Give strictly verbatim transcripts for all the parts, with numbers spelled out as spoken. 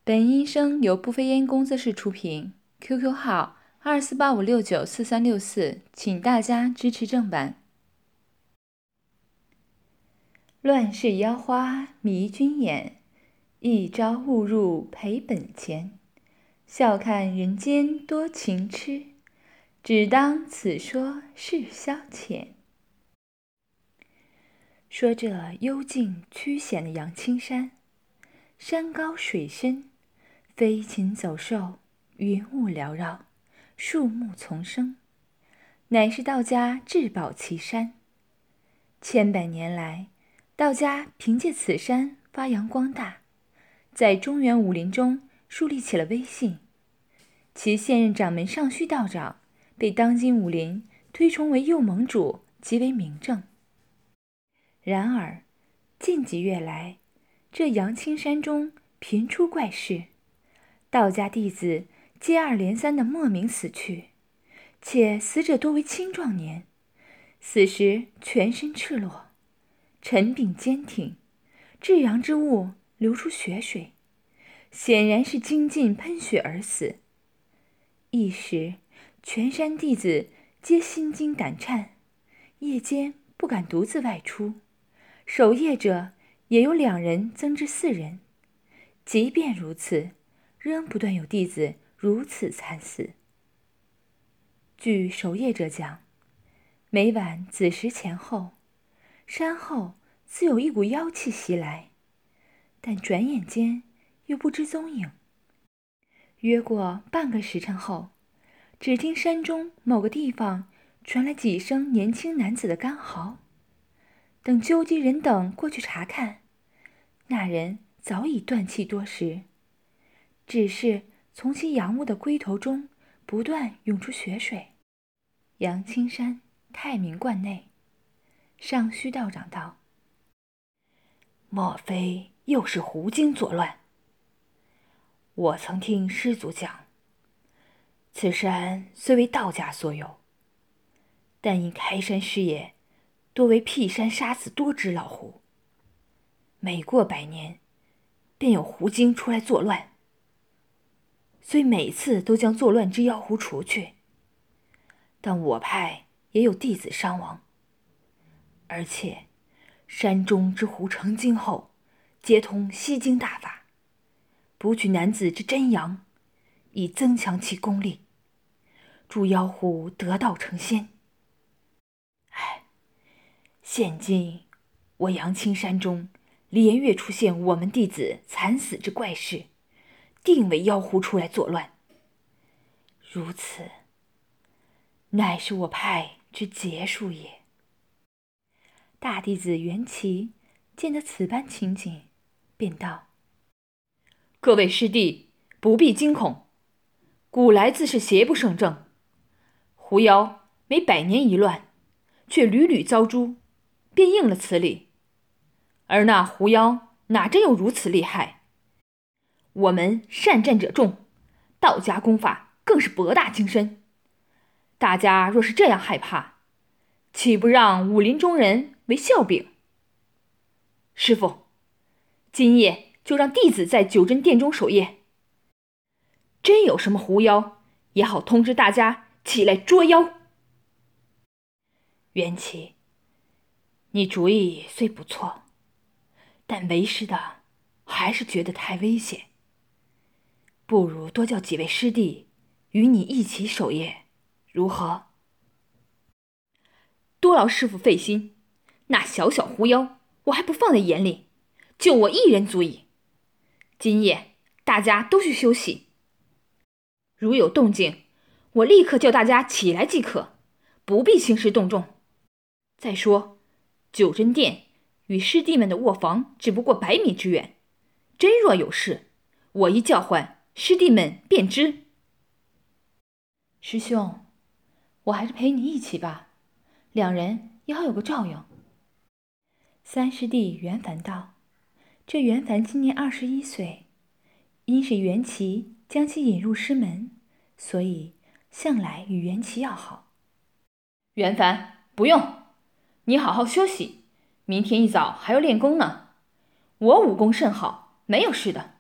本音声由不飞烟工作室出品 ，Q Q 号二四八五六九四三六四，请大家支持正版。乱世妖花迷君眼，一朝误入赔本钱。笑看人间多情痴，只当此说是消遣。说这幽静曲险的阳青山，山高水深，飞禽走兽，云雾缭绕，树木丛生，乃是道家至宝奇山。千百年来，道家凭借此山发扬光大，在中原武林中树立起了威信。其现任掌门尚虚道长被当今武林推崇为右盟主，极为名正。然而近几月来，这阳青山中频出怪事，道家弟子接二连三的莫名死去，且死者多为青壮年，死时全身赤裸，沉柄坚挺，至阳之物流出血水，显然是精尽喷血而死。一时全山弟子皆心惊胆颤，夜间不敢独自外出，守夜者也由两人增至四人。即便如此，仍不断有弟子如此惨死。据守夜者讲，每晚子时前后，山后自有一股妖气袭来，但转眼间又不知踪影。约过半个时辰后，只听山中某个地方传来几声年轻男子的干嚎。等纠集人等过去查看，那人早已断气多时，只是从其仰卧的龟头中不断涌出血水。阳青山太明观内，尚虚道长道：“莫非又是狐精作乱？我曾听师祖讲，此山虽为道家所有，但因开山师爷多为辟山杀死多只老狐，每过百年便有狐精出来作乱，虽每次都将作乱之妖狐除去，但我派也有弟子伤亡，而且山中之狐成精后皆通吸精大法，捕取男子之真阳，以增强其功力，助妖狐得道成仙。唉，现今我阳青山中连月出现我们弟子惨死之怪事，定为妖狐出来作乱。如此，乃是我派之劫数也。”大弟子袁齐见得此般情景，便道：“各位师弟不必惊恐，古来自是邪不胜正，狐妖每百年一乱，却屡屡遭诛，便应了此理。而那狐妖哪真有如此厉害？我们善战者众，道家功法更是博大精深。大家若是这样害怕，岂不让武林中人为笑柄？师父，今夜就让弟子在九真殿中守夜，真有什么狐妖，也好通知大家起来捉妖。”袁齐，你主意虽不错，但为师的还是觉得太危险，不如多叫几位师弟与你一起守夜，如何？多劳师父费心，那小小狐妖我还不放在眼里，就我一人足矣。今夜大家都去休息，如有动静，我立刻叫大家起来即可，不必兴师动众。再说九真殿与师弟们的卧房只不过百米之远，真若有事，我一叫唤，师弟们便知。师兄，我还是陪你一起吧，两人也好有个照应。三师弟袁凡道：“这袁凡今年二十一岁，因是袁齐将其引入师门，所以向来与袁齐要好。”袁凡，不用，你好好休息，明天一早还要练功呢。我武功甚好，没有事的。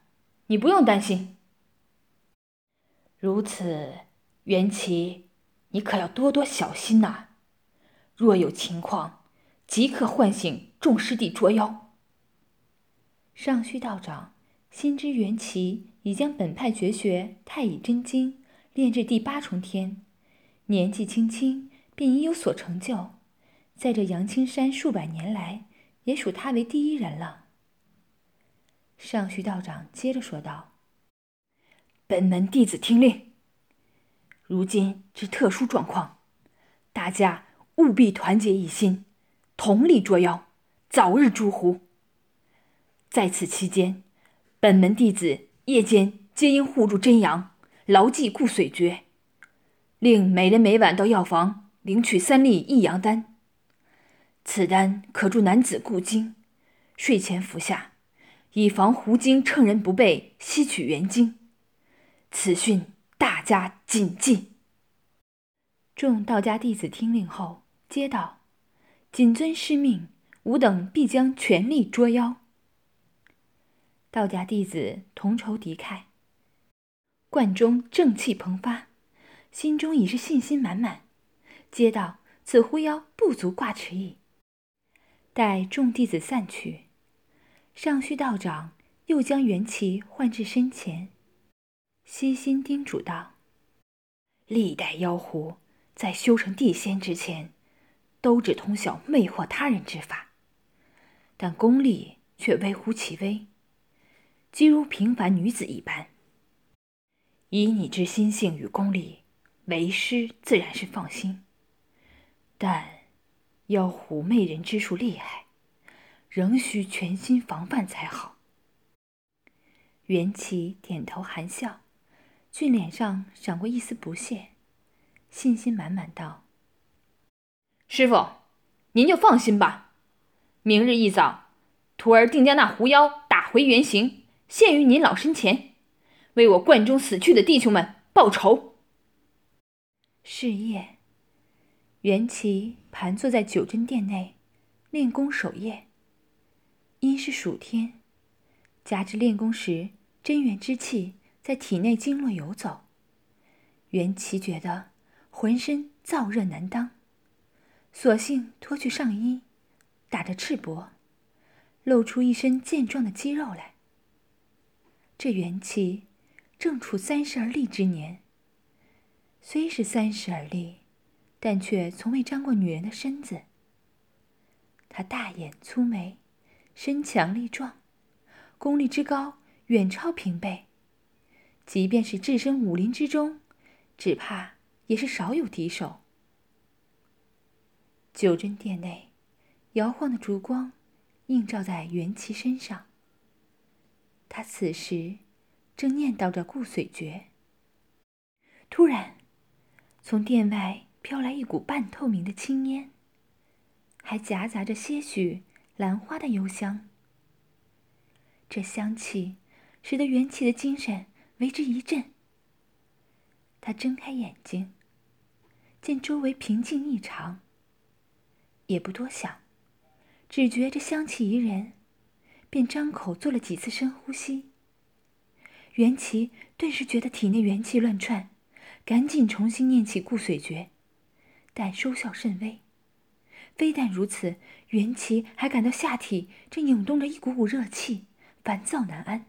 你不用担心。如此，袁琪，你可要多多小心呐！若有情况，即刻唤醒众师弟捉妖。”尚虚道长心知袁琪已将本派绝学太乙真经练至第八重天，年纪轻轻便已有所成就，在这阳青山数百年来，也属他为第一人了。尚虚道长接着说道：“本门弟子听令。如今之特殊状况，大家务必团结一心，同力捉妖，早日诛狐。在此期间，本门弟子夜间皆应护住真阳，牢记固髓诀，令每人每晚到药房领取三粒益阳丹。此丹可助男子固精，睡前服下，以防狐精趁人不备吸取元精。此训大家谨记。”众道家弟子听令后，皆道：“谨遵师命，吾等必将全力捉妖。”道家弟子同仇敌忾，观中正气蓬发，心中已是信心满满，皆道此狐妖不足挂齿矣。待众弟子散去，尚虚道长又将袁琪唤至身前，悉心叮嘱道：“历代妖狐在修成地仙之前，都只通晓魅惑他人之法，但功力却微乎其微，即如平凡女子一般。以你之心性与功力，为师自然是放心。但妖狐媚人之术厉害，仍需全心防范才好。”袁琪点头含笑，俊脸上闪过一丝不屑，信心满满道：“师父，您就放心吧。明日一早，徒儿定将那狐妖打回原形，现于您老身前，为我观中死去的弟兄们报仇。”是夜，袁琪盘坐在九真殿内练功守夜。因是暑天，加之练功时真元之气在体内经络游走，袁琪觉得浑身燥热难当，索性脱去上衣，打着赤膊，露出一身健壮的肌肉来。这袁琪正处三十而立之年，虽是三十而立，但却从未沾过女人的身子。她大眼粗眉，身强力壮，功力之高远超平辈，即便是置身武林之中，只怕也是少有敌手。九真殿内，摇晃的烛光映照在袁琪身上。他此时正念叨着固髓诀，突然从殿外飘来一股半透明的青烟，还夹杂着些许兰花的幽香。这香气使得袁琪的精神为之一振。他睁开眼睛，见周围平静异常，也不多想，只觉这香气宜人，便张口做了几次深呼吸。袁琪顿时觉得体内元气乱窜，赶紧重新念起固髓诀，但收效甚微。非但如此，袁琪还感到下体正涌动着一股股热气，烦躁难安。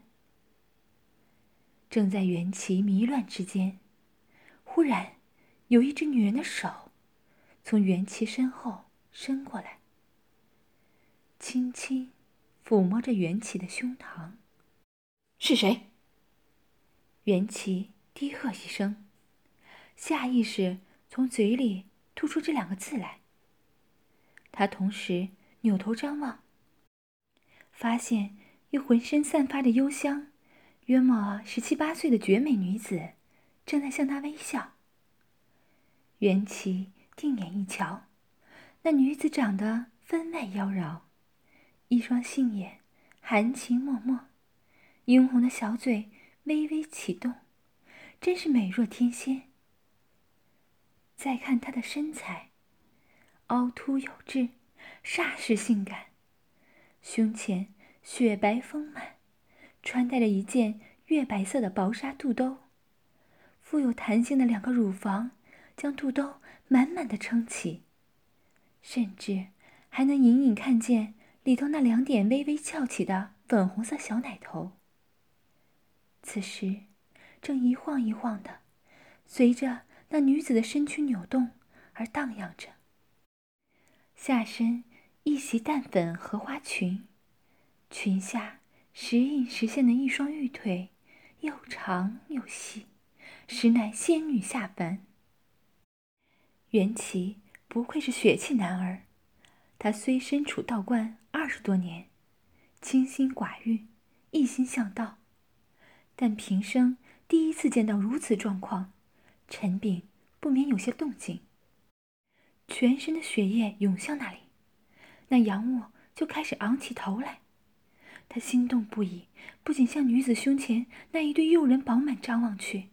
正在袁琪迷乱之间，忽然有一只女人的手从袁琪身后伸过来，轻轻抚摸着袁琪的胸膛。“是谁？”袁琪低喝一声，下意识从嘴里吐出这两个字来。他同时扭头张望，发现一浑身散发着幽香，约莫十七八岁的绝美女子正在向他微笑。袁琪定眼一瞧，那女子长得分外妖娆，一双杏眼含情脉脉，殷红的小嘴微微启动，真是美若天仙。再看她的身材，凹凸有致，煞是性感，胸前雪白丰满，穿戴着一件月白色的薄纱肚兜，富有弹性的两个乳房将肚兜满满的撑起，甚至还能隐隐看见里头那两点微微翘起的粉红色小奶头。此时正一晃一晃的随着那女子的身躯扭动而荡漾着。下身一袭淡粉荷花裙，裙下时隐时现的一双玉腿又长又细，实乃仙女下凡。袁琦不愧是血气男儿，他虽身处道观二十多年，清心寡欲，一心向道，但平生第一次见到如此状况，陈炳不免有些动静。全身的血液涌向那里，那杨卧就开始昂起头来。他心动不已，不仅向女子胸前那一对诱人饱满张望去。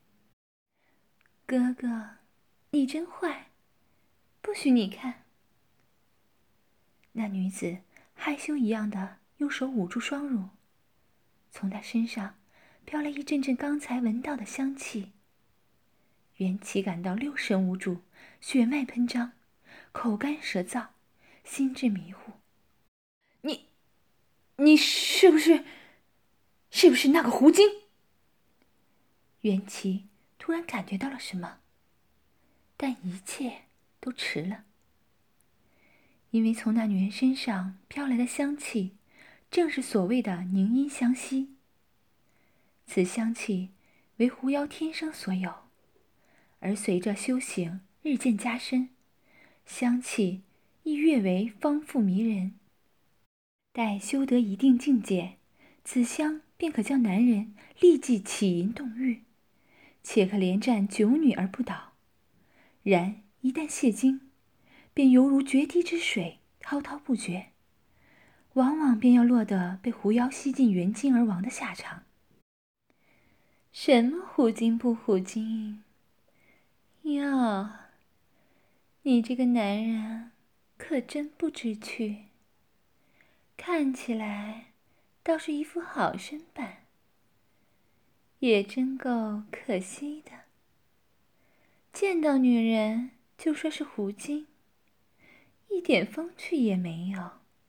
哥哥，你真坏，不许你看。那女子害羞一样的用手捂住双乳，从她身上飘来一阵阵刚才闻到的香气。袁琦感到六神无主，血脉喷张，口干舌燥，心智迷糊。你你是不是是不是那个胡精？袁琦突然感觉到了什么，但一切都迟了，因为从那女人身上飘来的香气正是所谓的凝阴香息。此香气为狐妖天生所有，而随着修行日渐加深，香气亦越为芳馥迷人。待修得一定境界，此香便可将男人立即起淫动欲，且可连战九女而不倒。然一旦泄精，便犹如决堤之水，滔滔不绝，往往便要落得被狐妖吸尽元精而亡的下场。什么狐精不狐精？哟，你这个男人可真不知趣，看起来倒是一副好身板，也真够可惜的。见到女人就说是狐精，一点风趣也没有。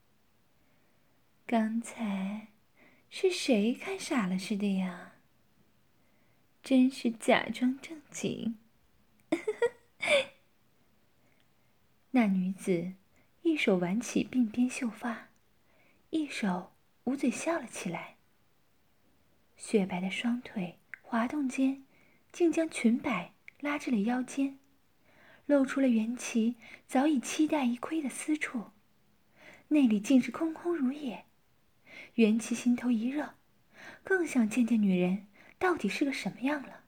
刚才是谁看傻了似的呀？真是假装正经。那女子一手挽起鬓边秀发，一手捂嘴笑了起来。雪白的双腿滑动间，竟将裙摆拉至了腰间，露出了袁琦早已期待一窥的私处，那里竟是空空如也。袁琦心头一热，更想见见女人到底是个什么样了。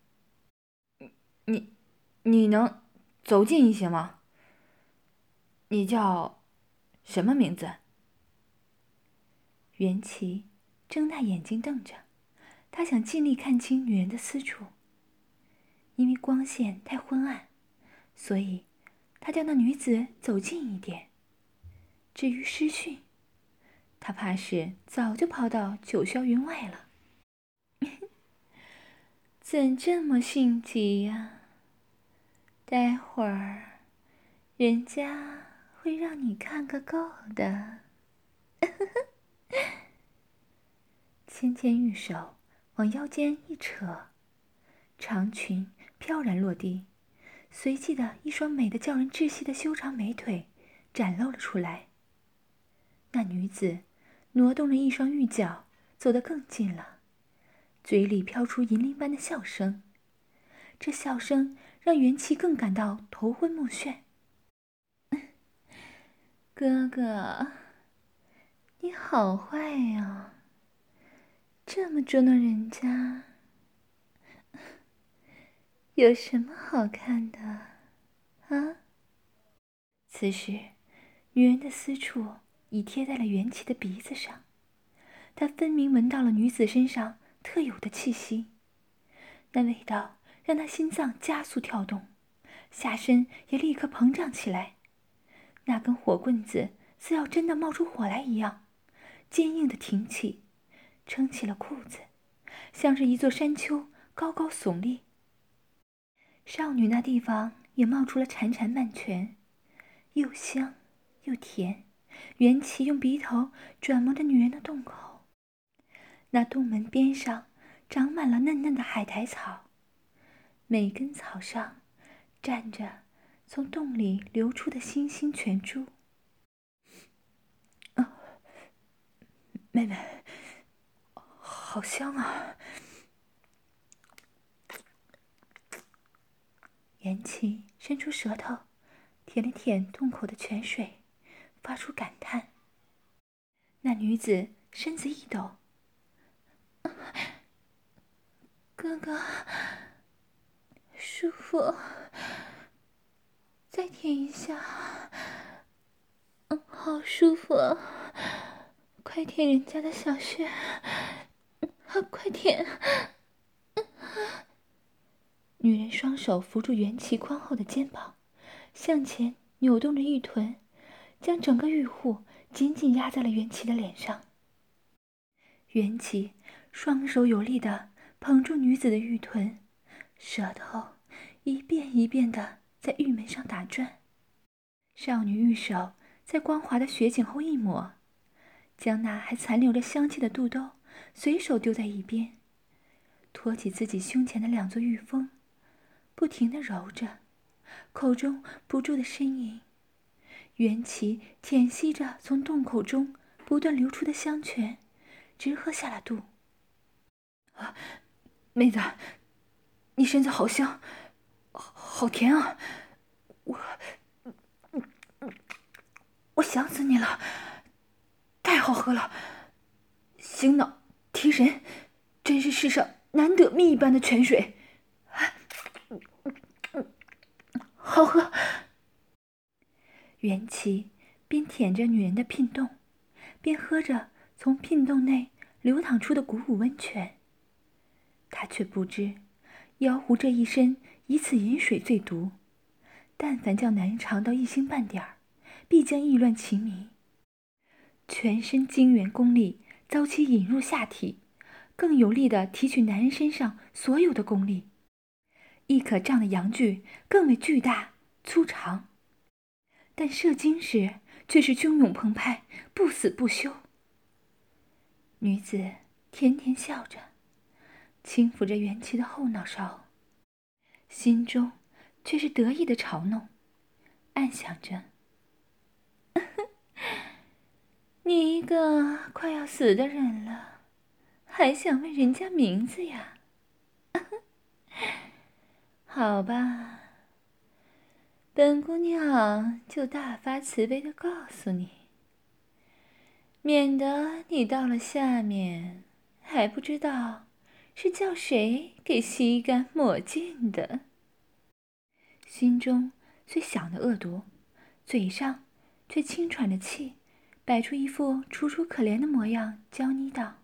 你你能走近一些吗？你叫什么名字？ 袁琦睁大眼睛瞪着，他想尽力看清女人的私处。因为光线太昏暗，所以他叫那女子走近一点。至于师训，他怕是早就跑到九霄云外了。怎这么性急呀？待会儿人家会让你看个够的。纤纤玉手往腰间一扯，长裙飘然落地，随即的一双美得叫人窒息的修长美腿展露了出来。那女子挪动了一双玉脚，走得更近了，嘴里飘出银铃般的笑声。这笑声让袁琦更感到头昏目眩。哥哥，你好坏呀，这么捉弄人家，有什么好看的啊？此时女人的私处已贴在了袁琦的鼻子上，他分明闻到了女子身上特有的气息，那味道让他心脏加速跳动，下身也立刻膨胀起来。那根火棍子似要真的冒出火来一样，坚硬的挺起，撑起了裤子， 像是一座山丘，高高耸立。少女那地方也冒出了潺潺漫泉，又香又甜。袁琪用鼻头转摸着女人的洞口，那洞门边上长满了嫩嫩的海苔草，每根草上站着从洞里流出的星星泉珠。啊，妹妹，好香啊！袁琪伸出舌头舔了舔洞口的泉水，发出感叹。那女子身子一抖：“哥哥，舒服，再舔一下。嗯，好舒服啊！快舔人家的小穴，啊，快舔！”女人双手扶住袁琪宽厚的肩膀，向前扭动着玉臀，将整个玉护紧紧压在了袁琪的脸上。袁琪双手有力地捧住女子的玉臀，舌头一遍一遍地在玉门上打转。少女玉手在光滑的雪颈后一抹，将那还残留着香气的肚兜随手丢在一边，托起自己胸前的两座玉峰，不停地揉着，口中不住地呻吟。袁琪舔吸着从洞口中不断流出的香泉，直喝下了肚。啊，妹子，你身子好香，好甜啊！我，我想死你了，太好喝了，醒脑提神，真是世上难得蜜一般的泉水，好喝。袁琪边舔着女人的聘洞，边喝着从聘洞内流淌出的鼓舞温泉。他却不知，妖狐这一身以此饮水最毒，但凡叫男人尝到一星半点儿，必将意乱情迷。全身精元功力遭其引入下体，更有力地提取男人身上所有的功力。一可胀的阳具更为巨大粗长，但射精时却是汹涌澎湃，不死不休。女子甜甜笑着，轻抚着袁琪的后脑勺，心中却是得意的嘲弄，暗想着：你一个快要死的人了，还想问人家名字呀？好吧，本姑娘就大发慈悲的告诉你，免得你到了下面还不知道是叫谁给吸干抹净的。心中虽想得恶毒，嘴上却轻喘着气，摆出一副楚楚可怜的模样，娇昵道：“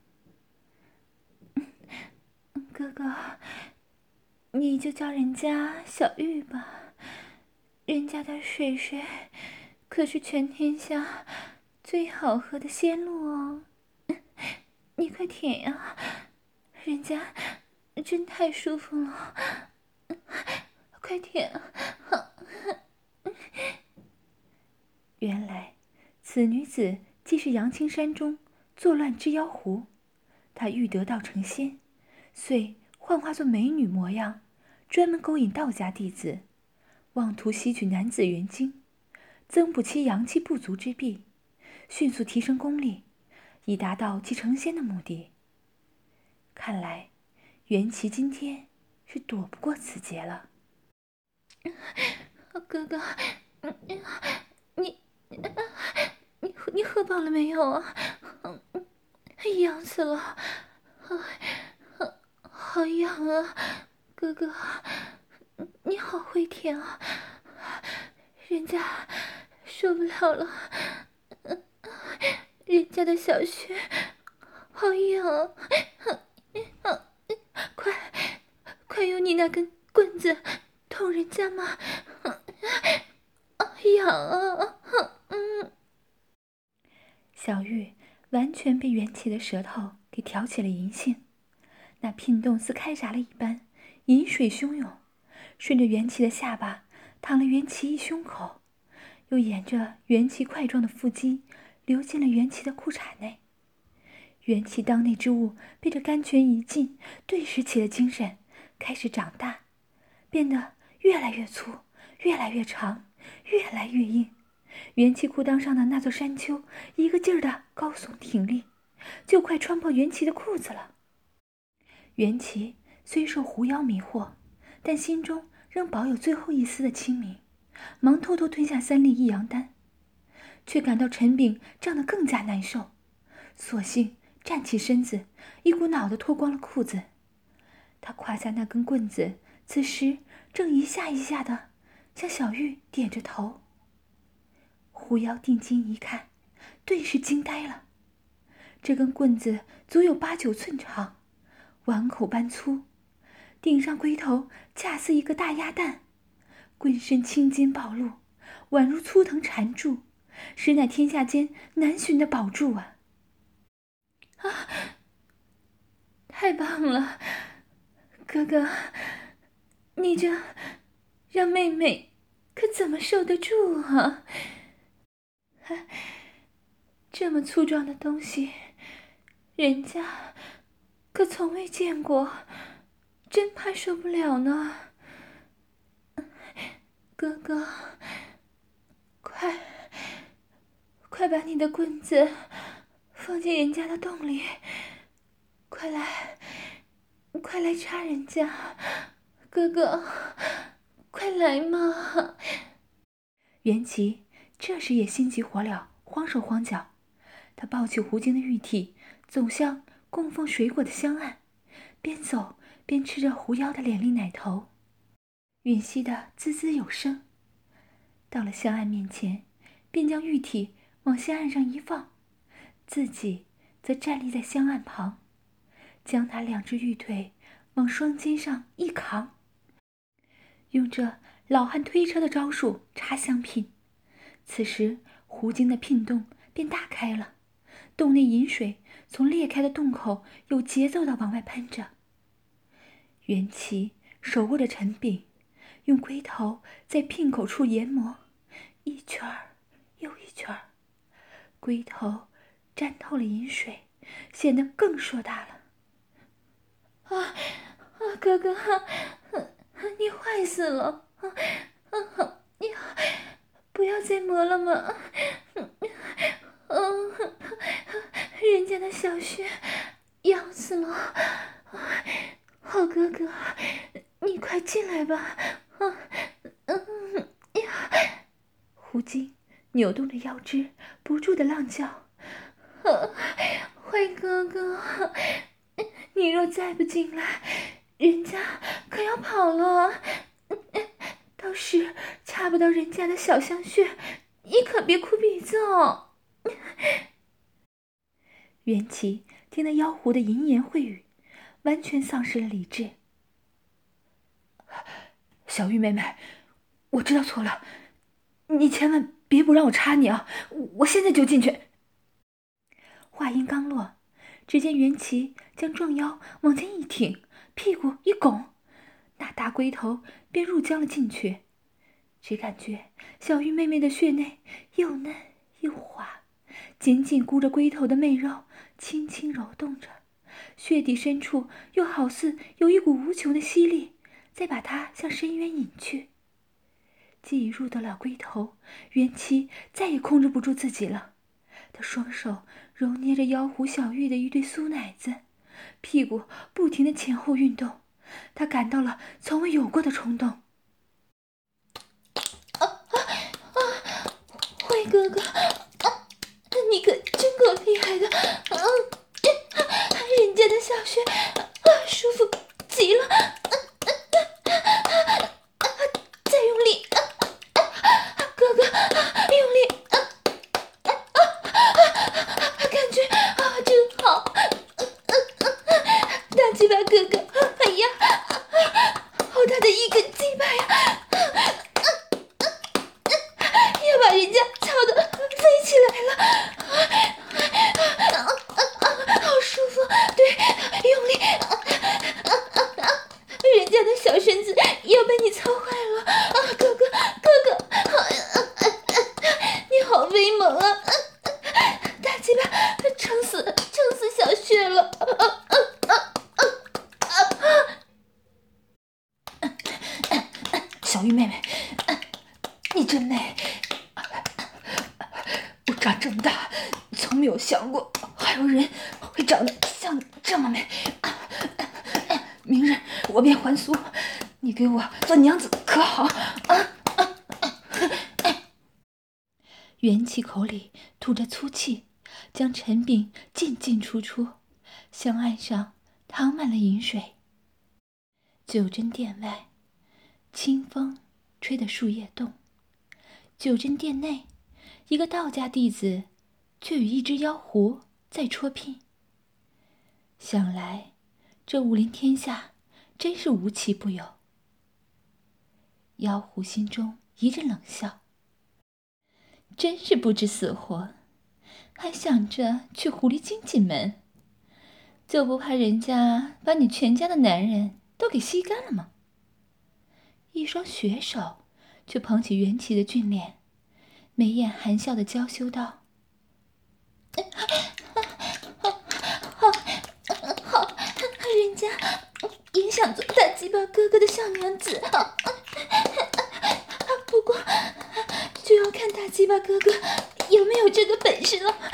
哥哥，你就叫人家小玉吧，人家的水水可是全天下最好喝的鲜露哦，你快舔呀，人家真太舒服了，快舔啊！”原来此女子既是阳青山中作乱之妖狐，她欲得道成仙，遂幻化作美女模样，专门勾引道家弟子，妄图吸取男子元精，增补其阳气不足之弊，迅速提升功力，以达到其成仙的目的。看来袁琪今天是躲不过此劫了。哥哥，你你你喝饱了没有啊？痒死了，好痒啊！哥哥，你好会舔啊，人家受不了了，人家的小穴好痒，快快用你那根棍子捅人家嘛！痒啊！嗯，小玉完全被袁琪的舌头给挑起了淫性， 那牝洞似开闸了一般，饮水汹涌，顺着袁琪的下巴淌了袁琪一胸口，又沿着袁琪块状的腹肌流进了袁琪的裤衩内。元气当内之物被这甘泉一浸，顿时起了精神，开始长大，变得越来越粗，越来越长，越来越硬。元气裤裆上的那座山丘一个劲儿的高耸挺立，就快穿破元气的裤子了。元气虽受狐妖迷惑，但心中仍保有最后一丝的清明，忙偷偷吞下三粒益阳丹，却感到陈炳胀得更加难受，索性站起身子，一股脑地脱光了裤子。他胯下那根棍子此时正一下一下地向小玉点着头。狐妖定睛一看，顿时惊呆了。这根棍子足有八九寸长，碗口般粗，顶上龟头恰似一个大鸭蛋，棍身青筋暴露，宛如粗藤缠柱，实乃天下间难寻的宝柱啊！啊，太棒了，哥哥，你这让妹妹可怎么受得住啊？这么粗壮的东西，人家可从未见过，真怕受不了呢。哥哥，快快把你的棍子放进人家的洞里，快来快来插人家，哥哥快来嘛。袁琪这时也心急火燎，慌手慌脚，他抱起胡晶的玉体，走向供奉水果的香案，边走边吃着狐妖的脸丽奶头，吮吸得滋滋有声。到了香案面前，便将玉体往香案上一放，自己则站立在香案旁，将他两只玉腿往双肩上一扛，用这老汉推车的招数插香品。此时胡晶的牝洞便大开了，洞内饮水从裂开的洞口有节奏地往外喷着。袁琪手握着陈炳，用龟头在牝口处研磨，一圈儿又一圈儿，龟头沾透了饮水，显得更硕大了。啊啊，哥哥，啊、你坏死了！啊啊，你不要再磨了嘛！嗯、啊，人家的小穴痒死了！好哥哥，你快进来吧！啊，嗯呀！胡晶扭动着腰肢，不住的浪叫：“啊，坏哥哥！你若再不进来，人家可要跑了，到时插不到人家的小香穴，你可别哭鼻子哦。”袁琪听得妖狐的淫言秽语，完全丧失了理智。小玉妹妹，我知道错了，你千万别不让我插你啊！我现在就进去。话音刚落，只见袁琪将壮腰往前一挺，屁股一拱，那大龟头便入将了进去。只感觉小玉妹妹的穴内又嫩又滑，紧紧箍着龟头的媚肉轻轻揉动着，穴底深处又好似有一股无穷的吸力再把它向深渊引去。既已入得了龟头，袁琪再也控制不住自己了，他双手揉捏着妖狐小玉的一对酥奶子，屁股不停地前后运动，他感到了从未有过的冲动。啊啊啊！坏哥哥，啊，你可真够厉害的！啊，人家的小穴啊，舒服极了！啊啊啊！再用力！啊啊！哥哥，用力！啊啊啊！感觉啊，真好！啊啊啊！大鸡巴哥哥，哎呀，好大的一根鸡巴呀！要把人家操得飞起来了！啊啊啊啊！好舒服！对，用力！ 小玉妹妹，你真美！我长这么大，从没有想过还有人会长得像你这么美。明日我便还俗，你给我做娘子可好？ 元气口里吐着粗气，将陈炳进进出出，香案上淌满了银水。九珍殿外，清风吹得树叶动；九珍殿内，一个道家弟子却与一只妖狐在戳拼。想来，这武林天下真是无奇不有。妖狐心中一阵冷笑，真是不知死活，还想着去狐狸精进门，就不怕人家把你全家的男人都给吸干了吗？一双血手却捧起元气的俊脸，眉眼含笑的娇羞道：“好，好，人家也想做大鸡巴哥哥的小娘子，不过就要看大鸡巴哥哥有没有这个本事了。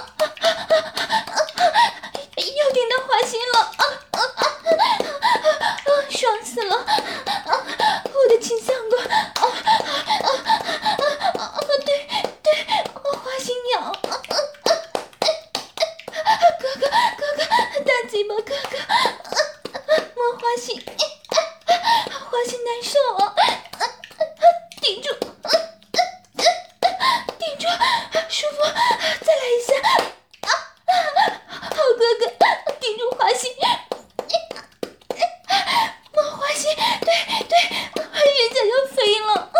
又顶到花心了，爽死了！我的亲相公，对对，花心鸟，哥哥哥哥，大鸡巴哥哥，摸花心，花心难受啊！顶住，顶住，舒服，再来一下！好哥哥，顶住花心，摸花心，对对，人家要飞了！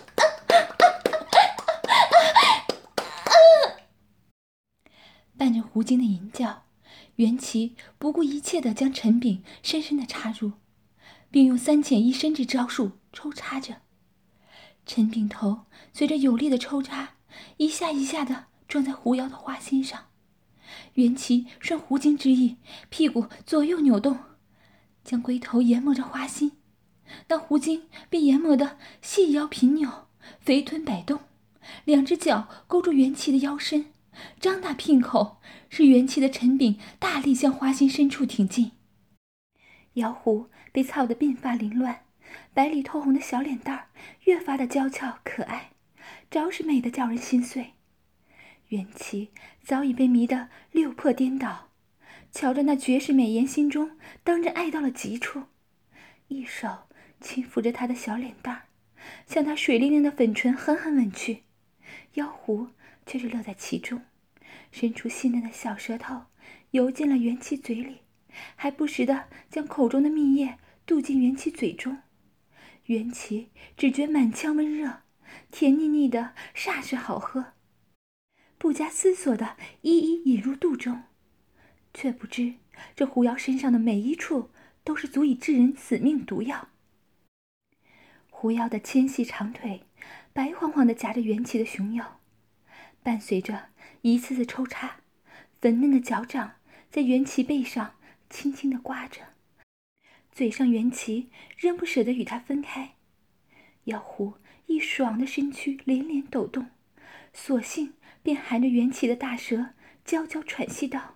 伴着胡金的吟叫，袁琦不顾一切地将陈炳深深地插入，并用三浅一深之招数抽插着。陈炳头随着有力的抽插，一下一下地撞在狐妖的花心上。袁琦顺胡金之意，屁股左右扭动，将龟头研磨着花心，那胡金被研磨得细腰平扭，肥臀摆动，两只脚勾住元气的腰身，张大姘口，使元气的陈炳大力向花心深处挺进。妖狐被操得鬓发凌乱，白里透红的小脸蛋儿越发的娇俏可爱，着实美得叫人心碎。元气早已被迷得六魄颠倒，瞧着那绝世美颜，心中当真爱到了极处，一手轻抚着她的小脸蛋儿，向她水灵灵的粉唇狠狠吻去。妖狐却是乐在其中，伸出细嫩的小舌头游进了元气嘴里，还不时地将口中的蜜液渡进元气嘴中。元气只觉满腔温热，甜腻腻的，煞是好喝，不加思索的一一引入肚中，却不知这狐妖身上的每一处都是足以致人死命毒药。狐妖的纤细长腿白晃晃地夹着元气的雄腰，伴随着一次次抽插，粉嫩的脚掌在元气背上轻轻地刮着，嘴上元气仍不舍得与他分开。妖狐一爽的身躯连连抖动，索性便含着元气的大舌娇娇喘息道：“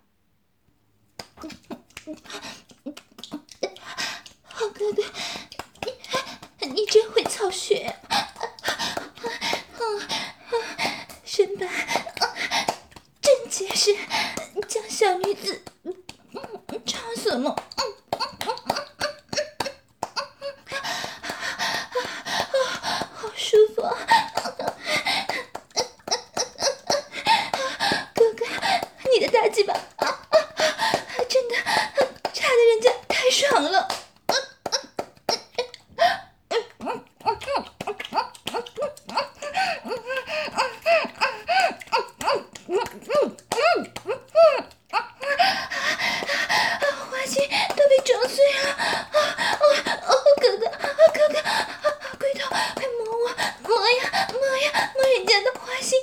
好哥哥，你你真会操穴，身板真结实，将小女子插死了。”舒服，哥哥，你的大鸡巴真的插得人家太爽了。花心都被撞碎了，哥哥，哥哥，龟头快摸我，摸呀摸呀摸人家的花心。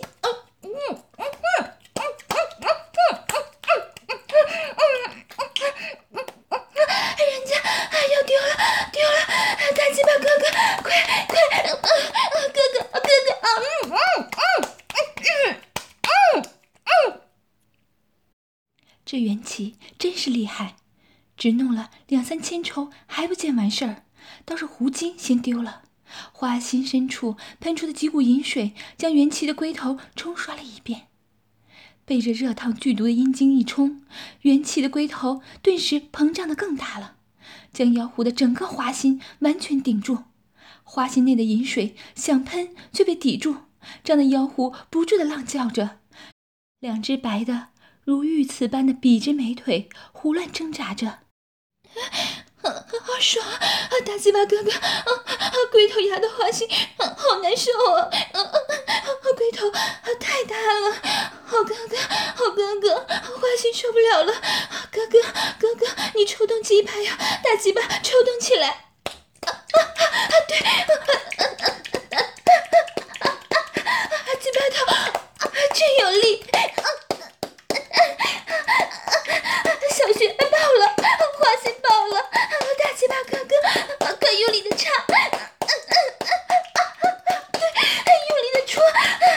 人家要丢了丢了，大鸡巴哥哥，快快启真是厉害，只弄了两三千筹还不见完事儿，倒是胡金先丢了。花心深处喷出的几股银水，将袁琪的龟头冲刷了一遍。被这热烫剧毒的阴茎一冲，袁琪的龟头顿时膨胀得更大了，将妖狐的整个花心完全顶住。花心内的银水想喷却被抵住，胀得妖狐不住地浪叫着，两只白的如玉瓷般的笔直美腿胡乱挣扎着。好爽啊！大鸡巴哥哥，啊啊！龟头压的花心，啊，好难受啊！啊啊！龟头啊太大了，好哥哥，好哥哥，花心受不了了！哥哥，哥哥，你抽动鸡巴呀，大鸡巴抽动起来！啊啊啊！对，啊啊啊啊啊！鸡巴头啊真有力！啊小穴爆了，花心爆了，大鸡巴哥哥可用力的插，对，用力的戳，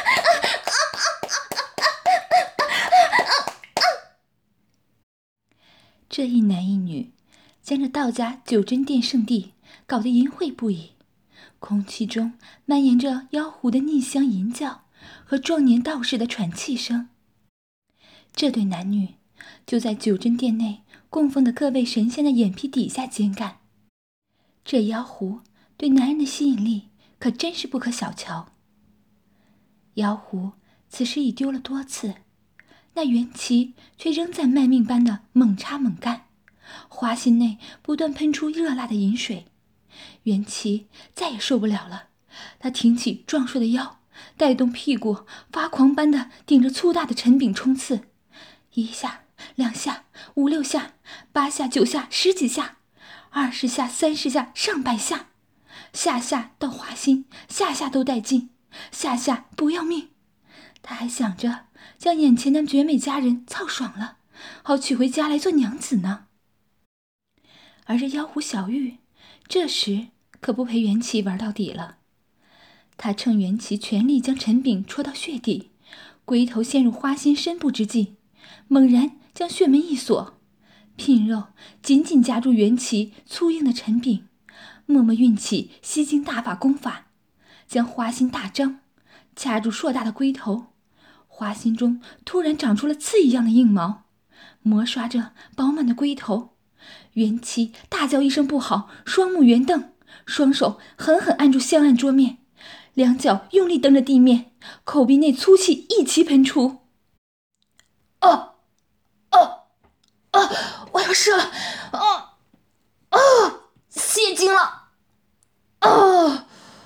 这一男一女将这道家九珍殿圣地搞得淫秽不已，空气中蔓延着妖狐的逆香淫叫和壮年道士的喘气声。这对男女就在九珍殿内供奉的各位神仙的眼皮底下奸干。这妖狐对男人的吸引力可真是不可小瞧。妖狐此时已丢了多次，那袁琪却仍在卖命般的猛插猛干，花心内不断喷出热辣的饮水。袁琪再也受不了了，他挺起壮硕的腰，带动屁股发狂般的顶着粗大的陈饼冲刺，一下两下五六下八下九下十几下，二十下三十下上百下，下下到花心，下下都带劲，下下不要命。他还想着将眼前的绝美佳人操爽了，好娶回家来做娘子呢。而这妖狐小玉这时可不陪袁琪玩到底了，他趁袁琪全力将陈饼戳到穴底，龟头陷入花心深部之际，猛然将穴门一锁，聘肉紧紧夹住袁琪粗硬的陈饼，默默运起吸精大法功法，将花心大张，掐住硕大的龟头。花心中突然长出了刺一样的硬毛，摩刷着饱满的龟头。袁琪大叫一声不好，双目圆瞪，双手狠狠按住香案桌面，两脚用力蹬着地面，口鼻内粗气一齐喷出。哦哦哦！我要射了！哦哦！泄精了！哦！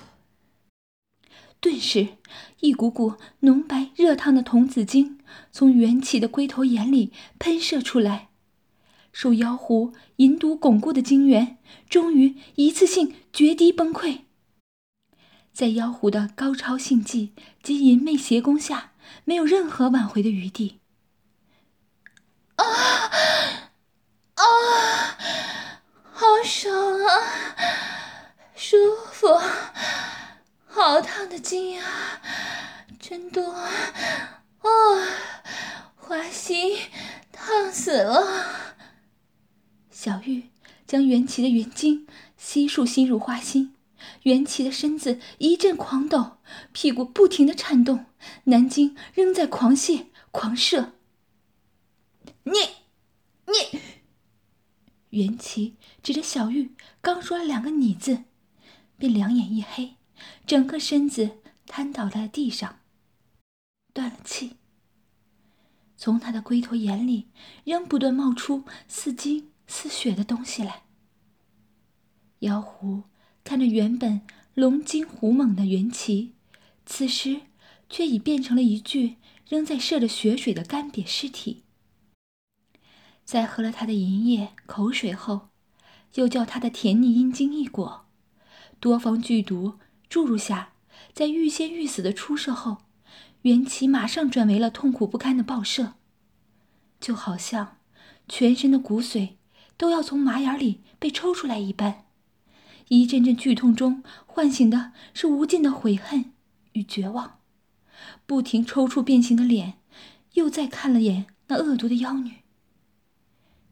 顿时，一股股浓白热烫的童子精从袁琪的龟头眼里喷射出来，受妖狐淫毒巩固的精元终于一次性决堤崩溃。在妖狐的高超性技及淫媚邪功下，没有任何挽回的余地。啊啊！好爽啊，舒服，好烫的精啊，真多哦，花心烫死了。小玉将袁琪的元精悉数吸入花心，袁琪的身子一阵狂抖，屁股不停地颤动，男精仍在狂泻狂射。你你袁琪指着小玉刚说了两个你字，便两眼一黑，整个身子瘫倒在地上，断了气。从他的龟头眼里仍不断冒出似精似血的东西来。妖狐看着原本龙精虎猛的袁琪，此时却已变成了一具仍在射着血水的干瘪尸体。在喝了他的银液口水后，又叫他的甜腻阴茎一裹，多方剧毒注入下，在欲仙欲死的出射后，袁琪马上转为了痛苦不堪的暴射，就好像全身的骨髓都要从马眼里被抽出来一般，一阵阵剧痛中唤醒的是无尽的悔恨与绝望。不停抽搐变形的脸，又再看了眼那恶毒的妖女。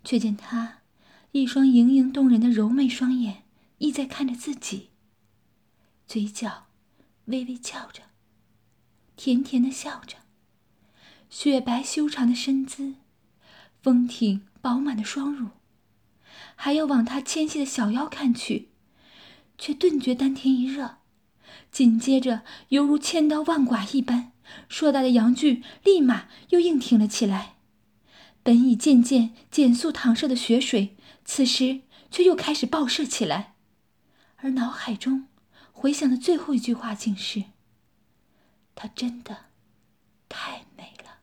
却见他一双盈盈动人的柔媚双眼亦在看着自己，嘴角微微翘着，甜甜的笑着，雪白修长的身姿，丰挺饱满的双乳，还要往他纤细的小腰看去，却顿觉丹田一热，紧接着犹如千刀万剐一般，硕大的阳具立马又硬挺了起来。本已渐渐减速淌射的血水，此时却又开始爆射起来，而脑海中回响的最后一句话竟是：她真的太美了。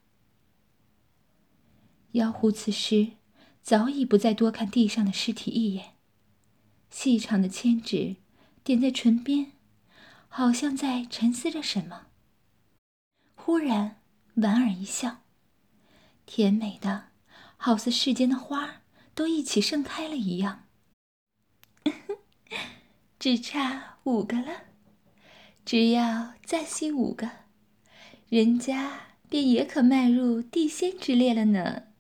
妖狐此时早已不再多看地上的尸体一眼，细长的千指点在唇边，好像在沉思着什么。忽然莞尔一笑，甜美的好似世间的花都一起盛开了一样。只差五个了，只要再吸五个，人家便也可迈入地仙之列了呢。